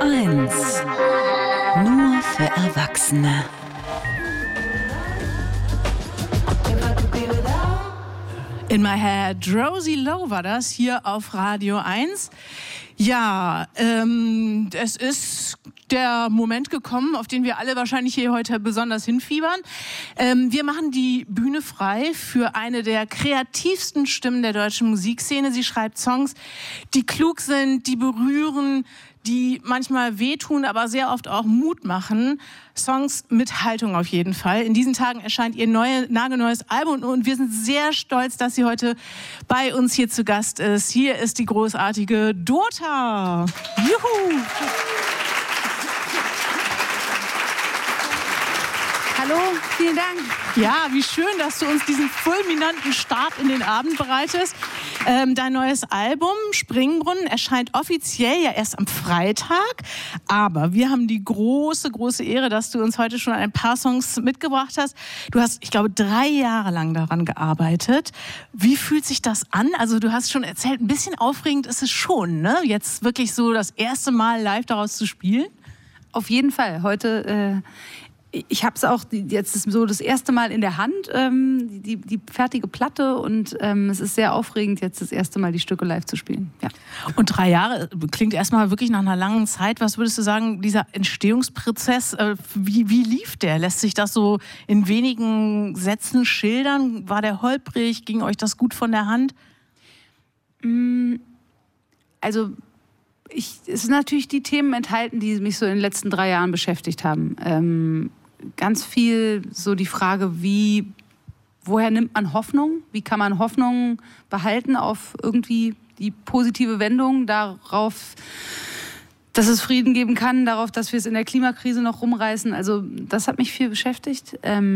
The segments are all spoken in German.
1. Nur für Erwachsene. In My Head, Rosie Lowe war das hier auf Radio 1. Ja, es ist der Moment gekommen, auf den wir alle wahrscheinlich hier heute besonders hinfiebern. Wir machen die Bühne frei für eine der kreativsten Stimmen der deutschen Musikszene. Sie schreibt Songs, die klug sind, die berühren, die manchmal wehtun, aber sehr oft auch Mut machen. Songs mit Haltung auf jeden Fall. In diesen Tagen erscheint ihr nagelneues Album und wir sind sehr stolz, dass sie heute bei uns hier zu Gast ist. Hier ist die großartige Dota. Juhu! Hallo, vielen Dank. Ja, wie schön, dass du uns diesen fulminanten Start in den Abend bereitest. Dein neues Album, Springbrunnen, erscheint offiziell ja erst am Freitag. Aber wir haben die große, große Ehre, dass du uns heute schon ein paar Songs mitgebracht hast. Du hast, ich glaube, 3 Jahre lang daran gearbeitet. Wie fühlt sich das an? Also du hast schon erzählt, ein bisschen aufregend ist es schon, ne? Jetzt wirklich so das erste Mal live daraus zu spielen? Auf jeden Fall. Heute... Ich habe es auch jetzt so das erste Mal in der Hand, die fertige Platte, und es ist sehr aufregend, jetzt das erste Mal die Stücke live zu spielen. Ja. Und 3 Jahre klingt erstmal wirklich nach einer langen Zeit. Was würdest du sagen, dieser Entstehungsprozess, wie lief der? Lässt sich das so in wenigen Sätzen schildern? War der holprig? Ging euch das gut von der Hand? Also es sind natürlich die Themen enthalten, die mich so in den letzten 3 Jahren beschäftigt haben. Ganz viel so die Frage, woher nimmt man Hoffnung? Wie kann man Hoffnung behalten auf irgendwie die positive Wendung darauf, dass es Frieden geben kann, darauf, dass wir es in der Klimakrise noch rumreißen. Also das hat mich viel beschäftigt.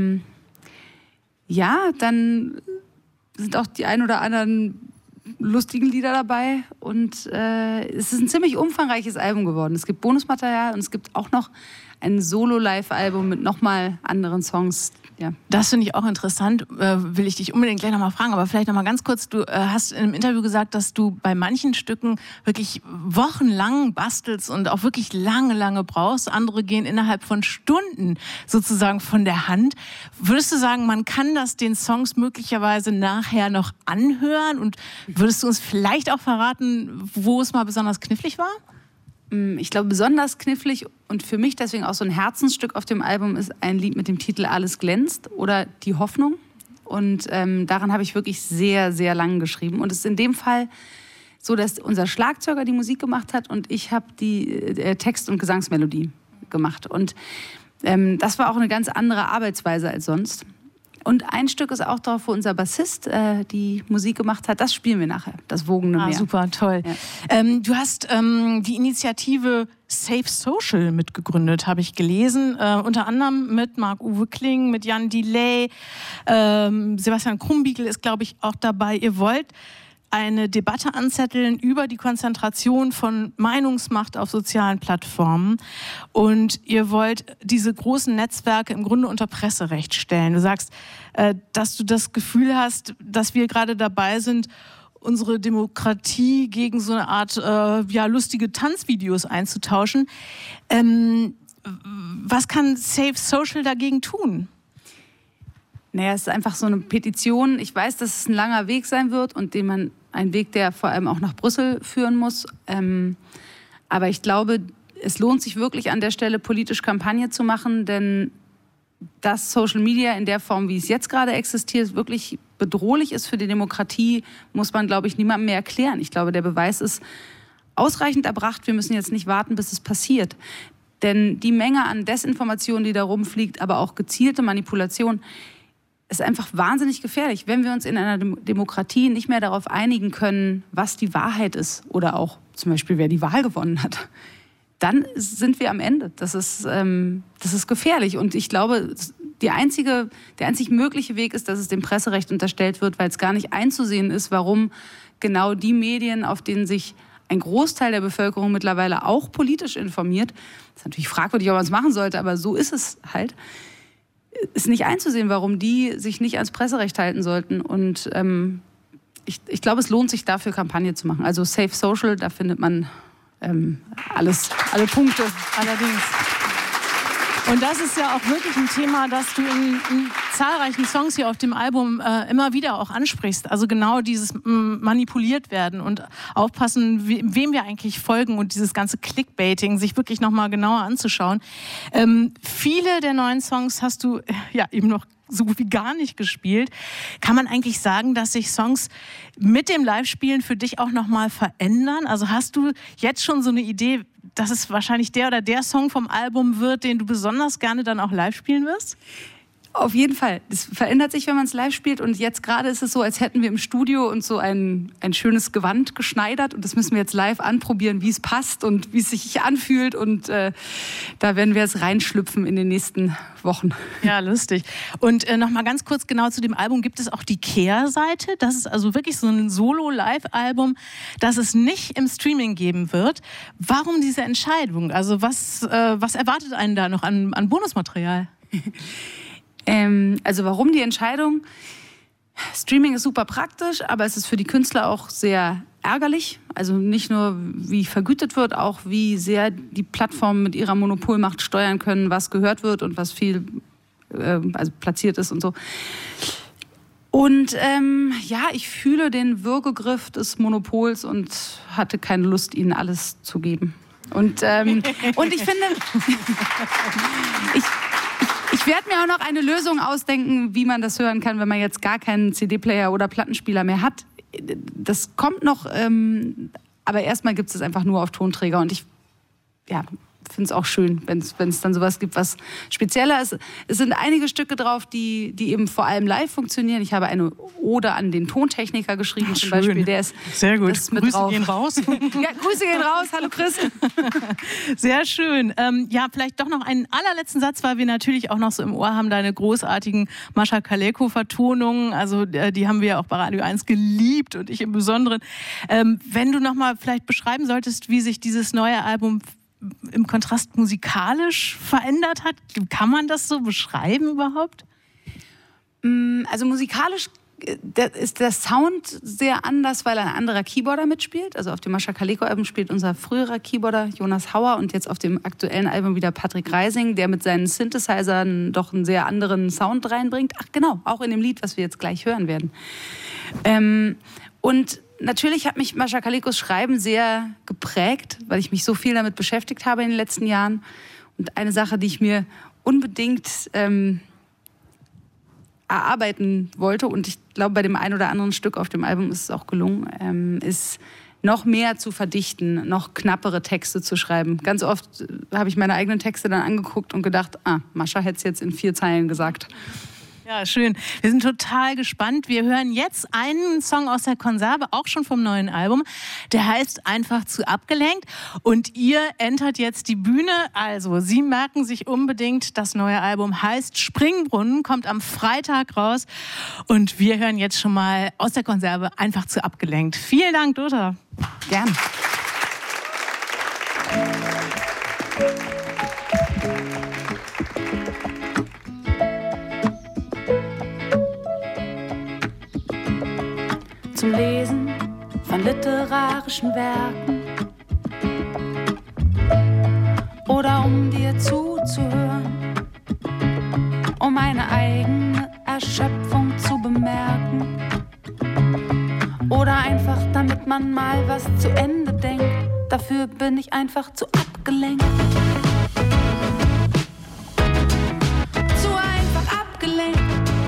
Ja, dann sind auch die ein oder anderen lustigen Lieder dabei und es ist ein ziemlich umfangreiches Album geworden. Es gibt Bonusmaterial und es gibt auch noch ein Solo-Live-Album mit nochmal anderen Songs. Ja. Das finde ich auch interessant, will ich dich unbedingt gleich nochmal fragen, aber vielleicht nochmal ganz kurz, du hast in einem Interview gesagt, dass du bei manchen Stücken wirklich wochenlang bastelst und auch wirklich lange, lange brauchst. Andere gehen innerhalb von Stunden sozusagen von der Hand. Würdest du sagen, man kann das den Songs möglicherweise nachher noch anhören, und würdest du uns vielleicht auch verraten, wo es mal besonders knifflig war? Ich glaube, besonders knifflig und für mich deswegen auch so ein Herzensstück auf dem Album ist ein Lied mit dem Titel Alles glänzt oder Die Hoffnung. Und daran habe ich wirklich sehr, sehr lang geschrieben. Und es ist in dem Fall so, dass unser Schlagzeuger die Musik gemacht hat und ich habe die Text- und Gesangsmelodie gemacht. Und das war auch eine ganz andere Arbeitsweise als sonst. Und ein Stück ist auch drauf, wo unser Bassist die Musik gemacht hat. Das spielen wir nachher, das wogende Meer. Super, toll. Ja. Du hast die Initiative Safe Social mitgegründet, habe ich gelesen. Unter anderem mit Marc-Uwe Kling, mit Jan Delay. Sebastian Krumbiegel ist, glaube ich, auch dabei. Ihr wollt eine Debatte anzetteln über die Konzentration von Meinungsmacht auf sozialen Plattformen. Und ihr wollt diese großen Netzwerke im Grunde unter Presserecht stellen. Du sagst, dass du das Gefühl hast, dass wir gerade dabei sind, unsere Demokratie gegen so eine Art lustige Tanzvideos einzutauschen. Was kann Safe Social dagegen tun? Naja, es ist einfach so eine Petition. Ich weiß, dass es ein langer Weg sein wird und ein Weg, der vor allem auch nach Brüssel führen muss. Aber ich glaube, es lohnt sich wirklich an der Stelle, politisch Kampagne zu machen, denn dass Social Media in der Form, wie es jetzt gerade existiert, wirklich bedrohlich ist für die Demokratie, muss man, glaube ich, niemandem mehr erklären. Ich glaube, der Beweis ist ausreichend erbracht. Wir müssen jetzt nicht warten, bis es passiert. Denn die Menge an Desinformation, die da rumfliegt, aber auch gezielte Manipulation, ist einfach wahnsinnig gefährlich. Wenn wir uns in einer Demokratie nicht mehr darauf einigen können, was die Wahrheit ist oder auch zum Beispiel, wer die Wahl gewonnen hat, dann sind wir am Ende. Das ist gefährlich. Und ich glaube, der einzig mögliche Weg ist, dass es dem Presserecht unterstellt wird, weil es gar nicht einzusehen ist, warum genau die Medien, auf denen sich ein Großteil der Bevölkerung mittlerweile auch politisch informiert, das ist natürlich fragwürdig, ob man es machen sollte, aber so ist es halt, ist nicht einzusehen, warum die sich nicht ans Presserecht halten sollten. Und ich glaube, es lohnt sich dafür, Kampagne zu machen. Also Safe Social, da findet man alle Punkte. Allerdings. Und das ist ja auch wirklich ein Thema, das du in zahlreichen Songs hier auf dem Album immer wieder auch ansprichst. Also genau dieses manipuliert werden und aufpassen, wem wir eigentlich folgen und dieses ganze Clickbaiting, sich wirklich nochmal genauer anzuschauen. Viele der neuen Songs hast du ja eben noch so gut wie gar nicht gespielt. Kann man eigentlich sagen, dass sich Songs mit dem Live-Spielen für dich auch nochmal verändern? Also hast du jetzt schon so eine Idee, dass es wahrscheinlich der oder der Song vom Album wird, den du besonders gerne dann auch live spielen wirst? Auf jeden Fall. Das verändert sich, wenn man es live spielt. Und jetzt gerade ist es so, als hätten wir im Studio uns so ein schönes Gewand geschneidert. Und das müssen wir jetzt live anprobieren, wie es passt und wie es sich anfühlt. Und da werden wir jetzt reinschlüpfen in den nächsten Wochen. Ja, lustig. Und nochmal ganz kurz genau zu dem Album. Gibt es auch die Kehrseite? Das ist also wirklich so ein Solo-Live-Album, das es nicht im Streaming geben wird. Warum diese Entscheidung? Also was erwartet einen da noch an Bonusmaterial? Also warum die Entscheidung? Streaming ist super praktisch, aber es ist für die Künstler auch sehr ärgerlich. Also nicht nur, wie vergütet wird, auch wie sehr die Plattformen mit ihrer Monopolmacht steuern können, was gehört wird und was viel platziert ist und so. Und ich fühle den Würgegriff des Monopols und hatte keine Lust, ihnen alles zu geben. Und ich finde... Ich werde mir auch noch eine Lösung ausdenken, wie man das hören kann, wenn man jetzt gar keinen CD-Player oder Plattenspieler mehr hat. Das kommt noch, aber erstmal gibt es einfach nur auf Tonträger. Und ich finde es auch schön, wenn es dann sowas gibt, was spezieller ist. Es sind einige Stücke drauf, die eben vor allem live funktionieren. Ich habe eine Ode an den Tontechniker geschrieben, zum Beispiel. Der ist sehr gut. Mit Grüße drauf. Gehen raus. Ja, Grüße gehen raus. Hallo Chris. Sehr schön. Vielleicht doch noch einen allerletzten Satz, weil wir natürlich auch noch so im Ohr haben, deine großartigen Mascha Kaleko-Vertonungen. Also die haben wir ja auch bei Radio 1 geliebt und ich im Besonderen. Wenn du noch mal vielleicht beschreiben solltest, wie sich dieses neue Album im Kontrast musikalisch verändert hat? Kann man das so beschreiben überhaupt? Also musikalisch ist der Sound sehr anders, weil ein anderer Keyboarder mitspielt. Also auf dem Mascha Kaleko-Album spielt unser früherer Keyboarder Jonas Hauer und jetzt auf dem aktuellen Album wieder Patrick Reising, der mit seinen Synthesizern doch einen sehr anderen Sound reinbringt. Ach genau, auch in dem Lied, was wir jetzt gleich hören werden. Und natürlich hat mich Mascha Kalekos Schreiben sehr geprägt, weil ich mich so viel damit beschäftigt habe in den letzten Jahren. Und eine Sache, die ich mir unbedingt erarbeiten wollte, und ich glaube, bei dem einen oder anderen Stück auf dem Album ist es auch gelungen, ist noch mehr zu verdichten, noch knappere Texte zu schreiben. Ganz oft habe ich meine eigenen Texte dann angeguckt und gedacht, Mascha hätte es jetzt in 4 Zeilen gesagt. Ja, schön. Wir sind total gespannt. Wir hören jetzt einen Song aus der Konserve, auch schon vom neuen Album. Der heißt Einfach zu abgelenkt. Und ihr entert jetzt die Bühne. Also, Sie merken sich unbedingt, das neue Album heißt Springbrunnen, kommt am Freitag raus. Und wir hören jetzt schon mal aus der Konserve Einfach zu abgelenkt. Vielen Dank, Dota. Gern. Zum Lesen von literarischen Werken oder um dir zuzuhören, um meine eigene Erschöpfung zu bemerken oder einfach damit man mal was zu Ende denkt. Dafür bin ich einfach zu abgelenkt. Zu einfach abgelenkt.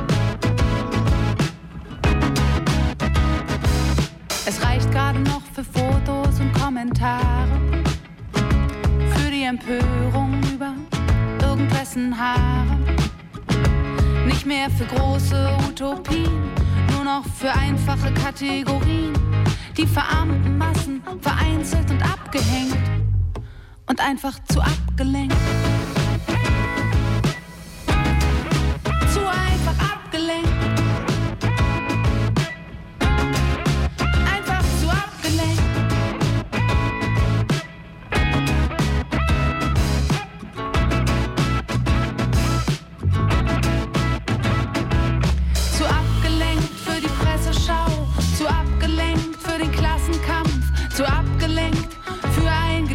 Es reicht gerade noch für Fotos und Kommentare, für die Empörung über irgendwessen Haare. Nicht mehr für große Utopien, nur noch für einfache Kategorien. Die verarmten Massen vereinzelt und abgehängt und einfach zu abgelenkt. Zu einfach abgelenkt. Zu abgelenkt für ein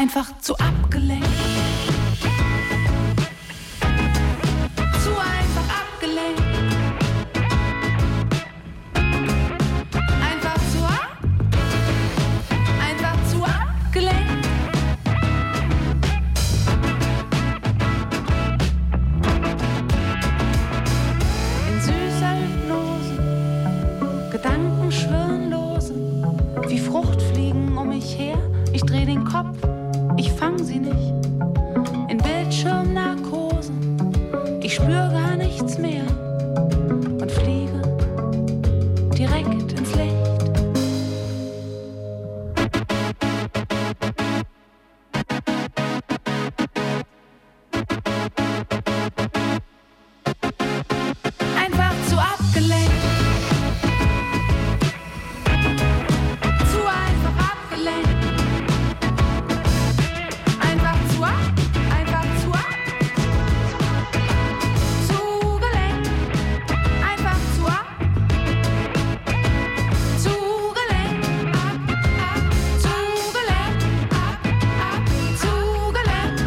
einfach zu abgelenkt. Zu einfach abgelenkt. Einfach zu abgelenkt. In süßer Hypnose, Gedanken schwirren lose, wie Fruchtfliegen um mich her. Ich dreh den Kopf, ich fang sie nicht. In Bildschirmnarkose, ich spür gar nichts mehr und fliege direkt ins Licht. Einfach zu abgelenkt. Zu einfach abgelenkt. Einfach zu zugelenkt. Einfach zugelenkt. Zugelenkt. Zugelenkt.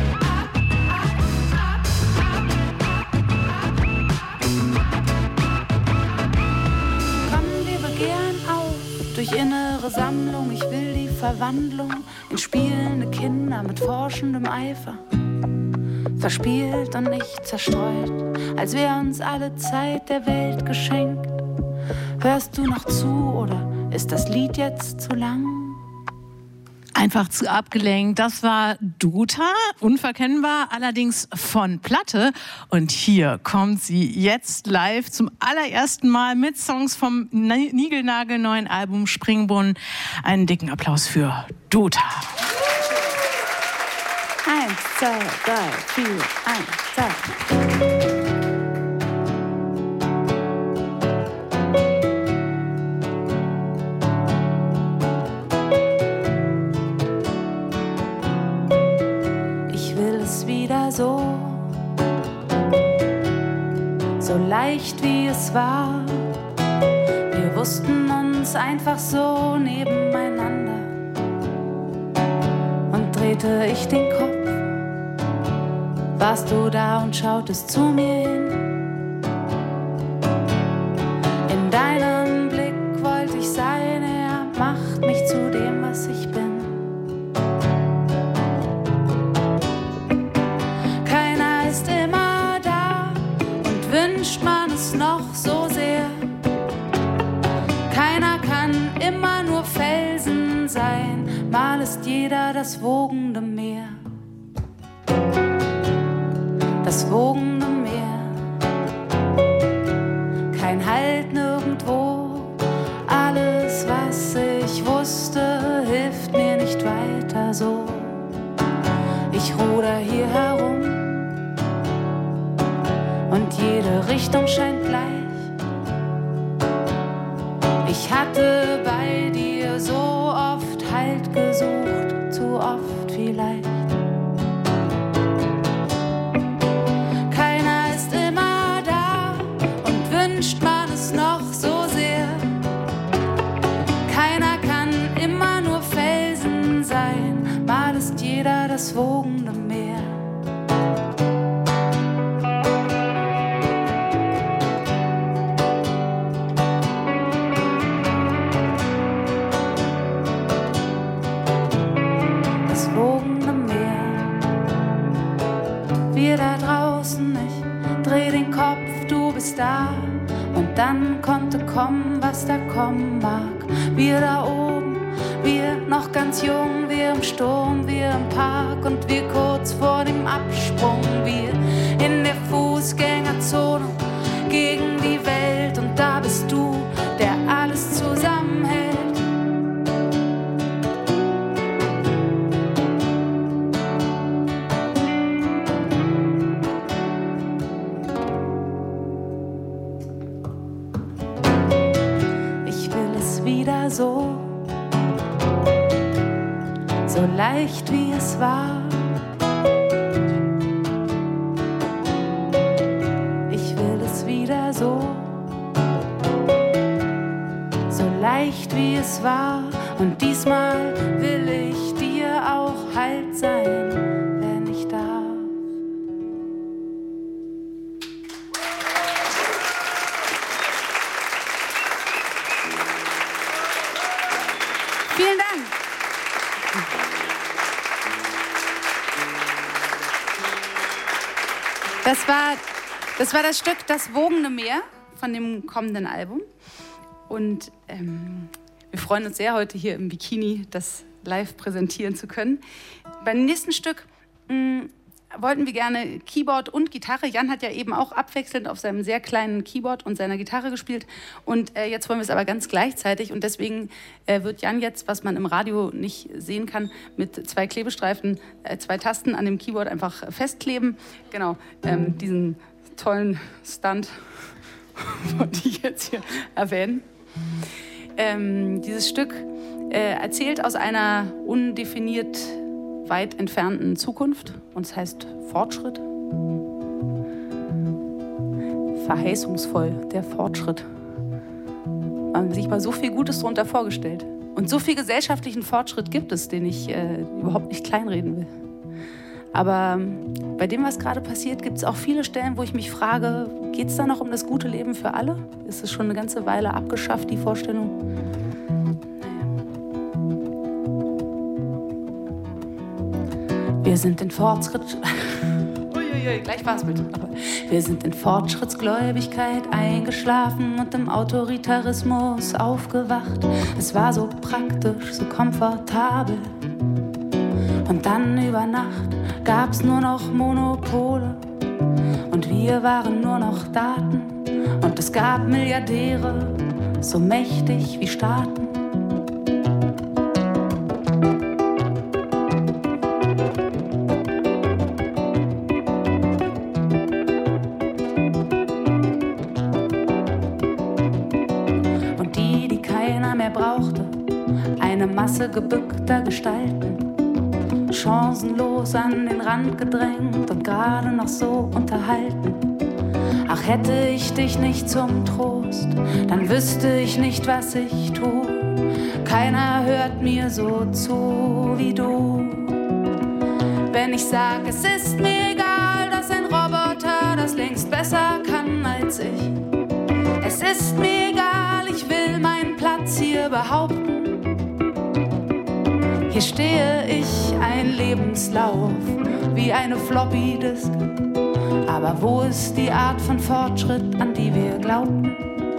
Komm, wir begehren auf durch innere Sammlung. Ich will die Verwandlung in spielende Kinder mit forschendem Eifer. Verspielt und nicht zerstreut, als wär uns alle Zeit der Welt geschenkt. Hörst du noch zu oder ist das Lied jetzt zu lang? Einfach zu abgelenkt. Das war Dota, unverkennbar, allerdings von Platte. Und hier kommt sie jetzt live zum allerersten Mal mit Songs vom niegelnagelneuen Album Springbrunnen. Einen dicken Applaus für Dota. 1, 2, 3, 4, 1, 2. Ich will es wieder so leicht wie es war. Wir wussten uns einfach so nebeneinander. Und drehte ich den Kopf, warst du da und schautest zu mir hin. In deinem Blick wollte ich sein, er macht mich zu dem, was ich bin. Keiner ist immer da und wünscht man es noch so sehr. Keiner kann immer nur Felsen sein, mal ist jeder das wogende Meer. Das wogende Meer, kein Halt nirgendwo. Alles, was ich wusste, hilft mir nicht weiter so. Ich ruder hier herum und jede Richtung scheint gleich. Ich hatte bei dir so oft Halt gesucht, zu oft vielleicht. Wünscht man es noch so sehr. Keiner kann immer nur Felsen sein, mal ist jeder das wogende Meer. Das wogende Meer. Wir da draußen, ich dreh den Kopf, du bist da. Und dann konnte kommen, was da kommen mag. Wir da oben, wir noch ganz jung, wir im Sturm, wir im Park und wir kurz vor dem Absprung. Wir in der Fußgängerzone gegen die Welt und da bist du, der alles zusammenhält. So leicht wie es war. Ich will es wieder so leicht wie es war. Und diesmal will ich dir auch Halt sein. Das war das Stück Das wogende Meer von dem kommenden Album. Und wir freuen uns sehr, heute hier im Bikini das live präsentieren zu können. Beim nächsten Stück wollten wir gerne Keyboard und Gitarre. Jan hat ja eben auch abwechselnd auf seinem sehr kleinen Keyboard und seiner Gitarre gespielt. Und jetzt wollen wir es aber ganz gleichzeitig. Und deswegen wird Jan jetzt, was man im Radio nicht sehen kann, mit 2 Klebestreifen, 2 Tasten an dem Keyboard einfach festkleben. Genau, diesen tollen Stunt wollte ich jetzt hier erwähnen. Dieses Stück erzählt aus einer undefiniert weit entfernten Zukunft und es heißt Fortschritt. Verheißungsvoll, der Fortschritt. Man hat sich mal so viel Gutes darunter vorgestellt. Und so viel gesellschaftlichen Fortschritt gibt es, den ich überhaupt nicht kleinreden will. Aber bei dem, was gerade passiert, gibt es auch viele Stellen, wo ich mich frage, geht es da noch um das gute Leben für alle? Ist es schon eine ganze Weile abgeschafft, die Vorstellung? Wir sind in gleich war's bitte. Aber wir sind in Fortschrittsgläubigkeit eingeschlafen und im Autoritarismus aufgewacht. Es war so praktisch, so komfortabel. Und dann über Nacht gab's nur noch Monopole. Und wir waren nur noch Daten. Und es gab Milliardäre, so mächtig wie Staaten. Masse gebückter Gestalten, chancenlos an den Rand gedrängt und gerade noch so unterhalten. Ach, hätte ich dich nicht zum Trost, dann wüsste ich nicht, was ich tue. Keiner hört mir so zu wie du. Wenn ich sag, es ist mir egal, dass ein Roboter das längst besser kann als ich. Es ist mir egal, ich will meinen Platz hier behaupten. Hier stehe ich, ein Lebenslauf, wie eine Floppy-Disk. Aber wo ist die Art von Fortschritt, an die wir glauben?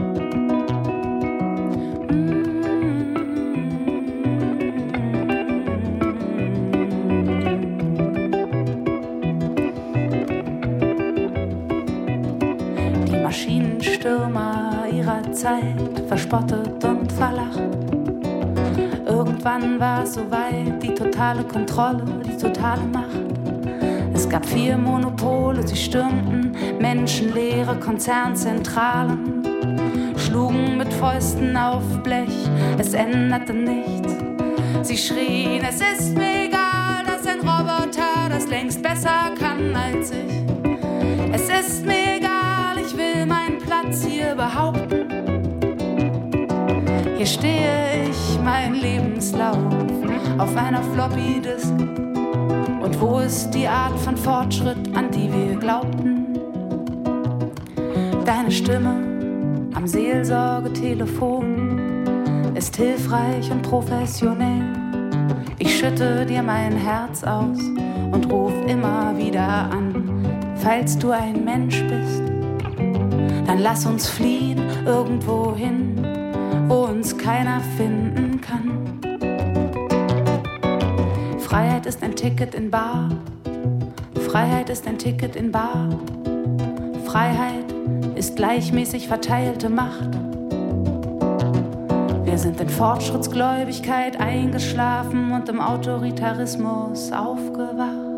Die Maschinenstürmer ihrer Zeit, verspottet und verlacht. Irgendwann war es soweit, die totale Kontrolle, die totale Macht. Es gab 4 Monopole, sie stürmten menschenleere Konzernzentralen, schlugen mit Fäusten auf Blech, es änderte nichts. Sie schrien, es ist mir egal, dass ein Roboter das längst besser kann als ich. Es ist mir egal, ich will meinen Platz hier behaupten. Hier stehe ich, mein Lebenslauf, auf einer Floppy-Disk. Und wo ist die Art von Fortschritt, an die wir glaubten? Deine Stimme am Seelsorgetelefon ist hilfreich und professionell. Ich schütte dir mein Herz aus und ruf immer wieder an. Falls du ein Mensch bist, dann lass uns fliehen irgendwo hin, wo uns keiner finden kann. Freiheit ist ein Ticket in Bar. Freiheit ist ein Ticket in Bar. Freiheit ist gleichmäßig verteilte Macht. Wir sind in Fortschrittsgläubigkeit eingeschlafen und im Autoritarismus aufgewacht.